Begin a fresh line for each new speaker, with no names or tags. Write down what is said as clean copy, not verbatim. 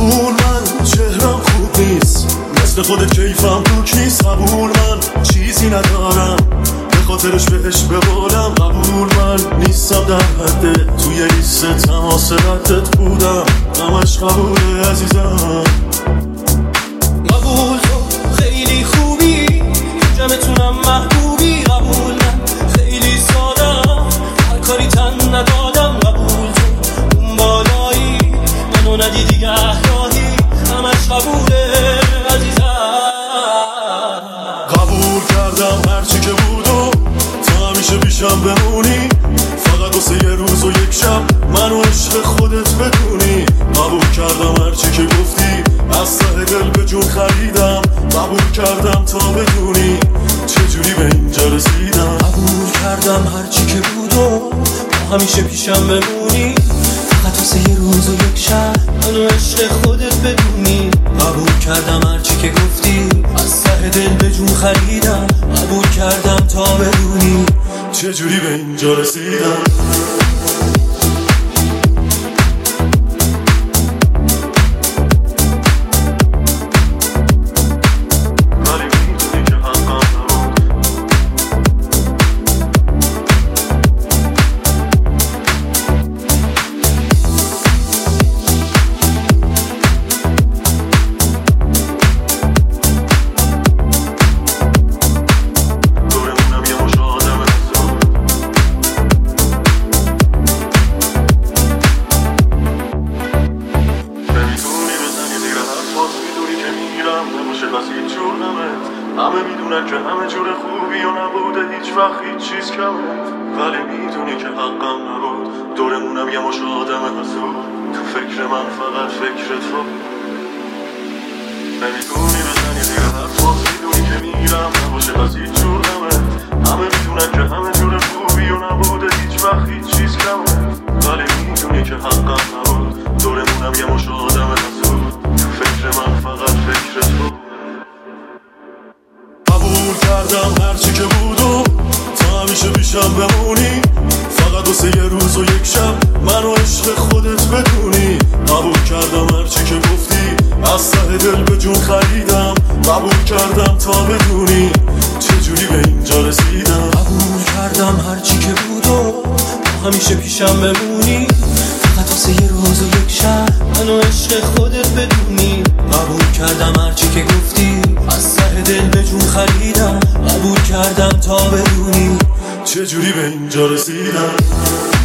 قبول من چهرم خوب نیست، مثل خودت کیفم دوک نیست. قبول من چیزی ندارم به خاطرش بهش ببالم. قبول من نیستم در حده، توی لیست تماس ردت بودم، همش قبوله عزیزم.
قبول تو خیلی خوبی، جمعتونم محبوبی. قبول من خیلی سادم، هر کاری تن ندادم. قبول تو اون بالایی، منو ندیدی گهراهی، همش قبوله عزیزم.
قبول کردم هرچی که بود و تو همیشه پیشم بمونی، فقط واسه یه روز و یک شب منو عشق خودت بدونی. قبول کردم هرچی که گفتی، از ته دل به جون خریدم. قبول کردم تا بدونی چجوری به اینجا رسیدم.
قبول کردم هرچی که بود و همیشه پیشم بمونی، فقط واسه یه روز و یک شب منو عشق خودت بدونی. قبول کردم هرچی که گفتی، از ته دل به جون خریدم. قبول کردم تا بدونی
چجوری به اینجا رسیدم. همه میدونن که همه جور خوبی و نبوده هیچ وقت هیچ چیز کمه، ولی میدونی که حقم نبود. دورمونم یه مش آدم حسود، تو فکر من فقط فکرت رو. نمیتونی بزنی زیر حرفات، میدونی که میرم نباشه پس هیچ جور نمه. همه میدونن که همه جور خوبی و نبوده هیچ وقت هیچ چیز کمه، ولی میدونی که حقم نبود. دورمونم یه مش آدم حسود، تو فکر من فقط فکرت رو. قبول کردم هرچی که بود و تا همیشه پیشم بمونی، فقط واسه یه روز و یک شب منو عشق خودت بدونی. قبول کردم هرچی که گفتی، از ته دل به جون خریدم. قبول کردم تا بدونی چجوری به اینجا رسیدم.
قبول کردم هرچی که بود و همیشه پیشم بمونی، فقط واسه یه روز و یک شب منو عشق خودت بدونی. قبول کردم هرچی که گفتی، از ته دل به جون خریدم. قبول کردم تا بدونی
چجوری به اینجا رسیدم.